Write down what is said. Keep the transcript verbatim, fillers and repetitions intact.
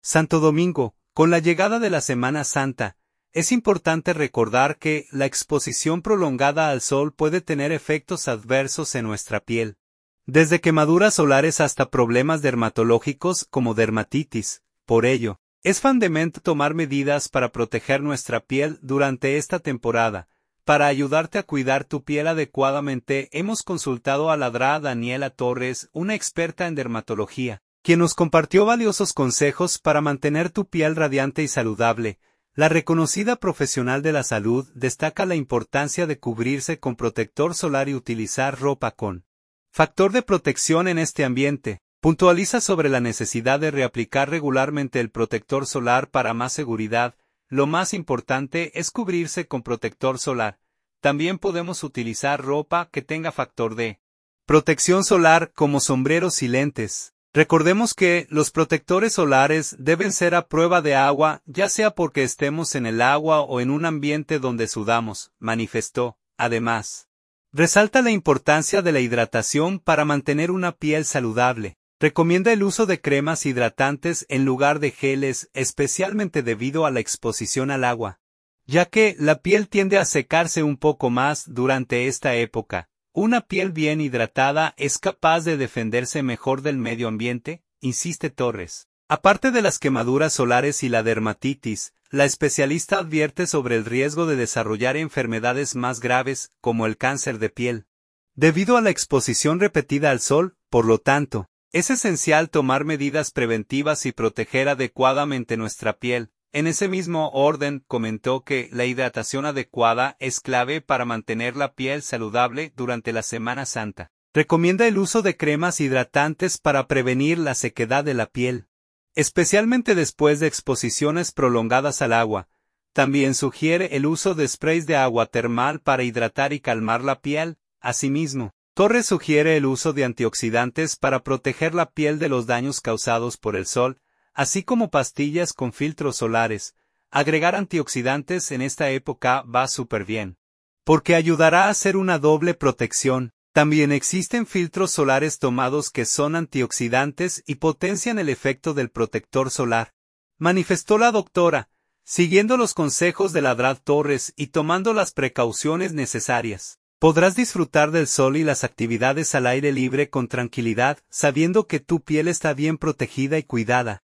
Santo Domingo, con la llegada de la Semana Santa, es importante recordar que la exposición prolongada al sol puede tener efectos adversos en nuestra piel. Desde quemaduras solares hasta problemas dermatológicos como dermatitis. Por ello, es fundamental tomar medidas para proteger nuestra piel durante esta temporada. Para ayudarte a cuidar tu piel adecuadamente, hemos consultado a la doctora Daniela Torres, una experta en dermatología, quien nos compartió valiosos consejos para mantener tu piel radiante y saludable. La reconocida profesional de la salud destaca la importancia de cubrirse con protector solar y utilizar ropa con factor de protección en este ambiente. Puntualiza sobre la necesidad de reaplicar regularmente el protector solar para más seguridad. Lo más importante es cubrirse con protector solar. También podemos utilizar ropa que tenga factor de protección solar como sombreros y lentes. Recordemos que los protectores solares deben ser a prueba de agua, ya sea porque estemos en el agua o en un ambiente donde sudamos, manifestó. Además, resalta la importancia de la hidratación para mantener una piel saludable. Recomienda el uso de cremas hidratantes en lugar de geles, especialmente debido a la exposición al agua, ya que la piel tiende a secarse un poco más durante esta época. Una piel bien hidratada es capaz de defenderse mejor del medio ambiente, insiste Torres. Aparte de las quemaduras solares y la dermatitis, la especialista advierte sobre el riesgo de desarrollar enfermedades más graves, como el cáncer de piel, debido a la exposición repetida al sol. Por lo tanto, es esencial tomar medidas preventivas y proteger adecuadamente nuestra piel. En ese mismo orden, comentó que la hidratación adecuada es clave para mantener la piel saludable durante la Semana Santa. Recomienda el uso de cremas hidratantes para prevenir la sequedad de la piel, especialmente después de exposiciones prolongadas al agua. También sugiere el uso de sprays de agua termal para hidratar y calmar la piel. Asimismo, Torres sugiere el uso de antioxidantes para proteger la piel de los daños causados por el sol, así como pastillas con filtros solares. Agregar antioxidantes en esta época va súper bien, porque ayudará a hacer una doble protección. También existen filtros solares tomados que son antioxidantes y potencian el efecto del protector solar, manifestó la doctora, siguiendo los consejos de la doctora Torres y tomando las precauciones necesarias. Podrás disfrutar del sol y las actividades al aire libre con tranquilidad, sabiendo que tu piel está bien protegida y cuidada.